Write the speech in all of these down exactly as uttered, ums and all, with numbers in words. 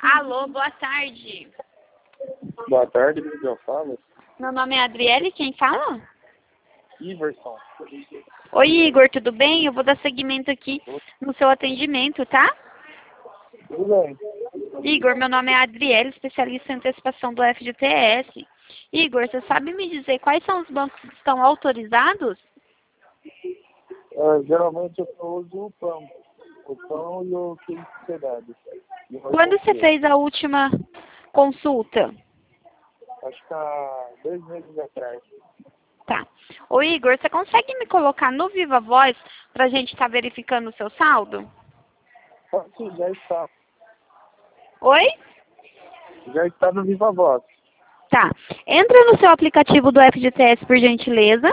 Alô, boa tarde. Boa tarde, o que eu falo? Meu nome é Adriele, quem fala? Iverson. Oi, Igor, tudo bem? Eu vou dar seguimento aqui no seu atendimento, tá? Tudo bem. Igor, meu nome é Adriele, especialista em antecipação do F G T S. Igor, você sabe me dizer quais são os bancos que estão autorizados? Ah, geralmente eu só uso o pão. O pão e o queijo de cidade. E o Quando você confeito. fez a última consulta? Acho que há dois meses atrás. Tá. Ô, Igor, você consegue me colocar no Viva Voz pra gente estar verificando o seu saldo? Só que já está. Oi? Já está no Viva Voz. Tá. Entra no seu aplicativo do F G T S, por gentileza.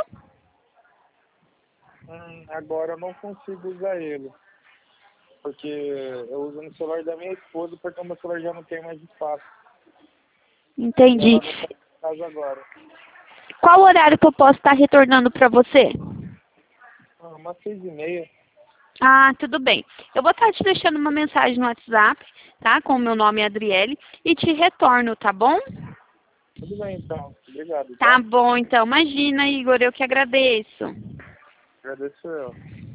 Hum, agora eu não consigo usar ele. Porque eu uso no celular da minha esposa, porque o meu celular já não tem mais espaço. Entendi. Ela não está em casa agora. Qual horário que eu posso estar retornando para você? Ah, umas seis e meia. Ah, tudo bem. Eu vou estar te deixando uma mensagem no WhatsApp, tá? Com o meu nome Adriele e te retorno, tá bom? Tudo bem, então. Obrigado, Tá tá? bom, então. Imagina, Igor, eu que agradeço. Agradeço eu.